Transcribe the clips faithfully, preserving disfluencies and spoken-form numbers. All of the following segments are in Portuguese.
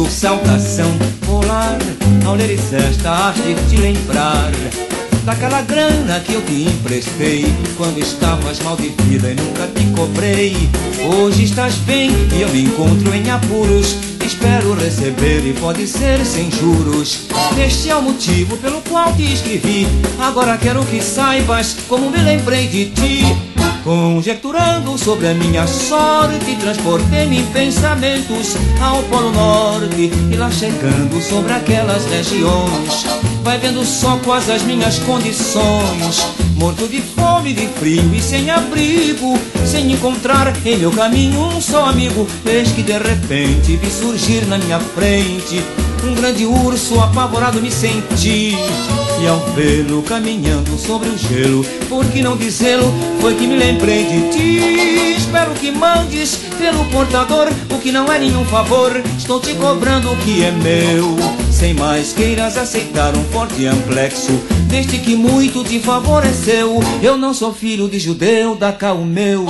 abraço, saudação polar, ao leres esta arte de te lembrar daquela grana que eu te emprestei quando estavas mal de vida e nunca te cobrei. Hoje estás bem e eu me encontro em apuros, espero receber e pode ser sem juros. Este é o motivo pelo qual te escrevi, agora quero que saibas como me lembrei de ti. Conjecturando sobre a minha sorte, transportei-me em pensamentos ao Polo Norte, e lá chegando sobre aquelas regiões, vai vendo só quais as minhas condições, morto de fome, de frio e sem abrigo, sem encontrar em meu caminho um só amigo. Eis que de repente vi surgir na minha frente um grande urso, apavorado me senti, e ao vê-lo caminhando sobre o gelo, por que não dizê-lo, foi que me lembrei de ti. Espero que mandes pelo portador o que não é nenhum favor, estou te cobrando o que é meu, sem mais queiras aceitar um forte amplexo, desde que muito te favoreceu. Eu não sou filho de judeu, dá cá o meu.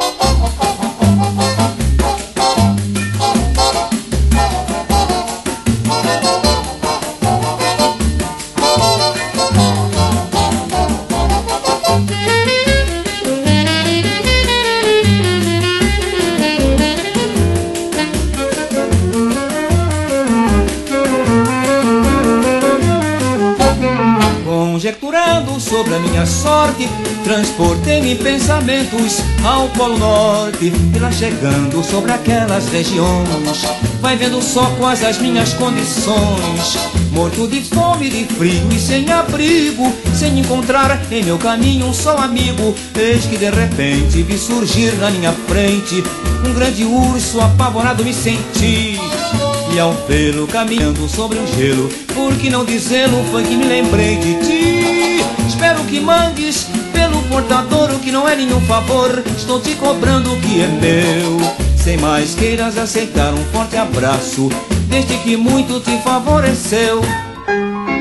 Conjecturando sobre a minha sorte, transportei-me em pensamentos ao Polo Norte, e lá chegando sobre aquelas regiões, vai vendo só quais as minhas condições, morto de fome, de frio e sem abrigo, sem encontrar em meu caminho um só amigo. Eis que de repente vi surgir na minha frente um grande urso, apavorado me senti, e ao vê-lo caminhando sobre o gelo, por que não dizê-lo, foi que me lembrei de ti. Espero que mandes pelo portador o que não é nenhum favor, estou te cobrando o que é meu, sem mais queiras aceitar um forte abraço, desde que muito te favoreceu.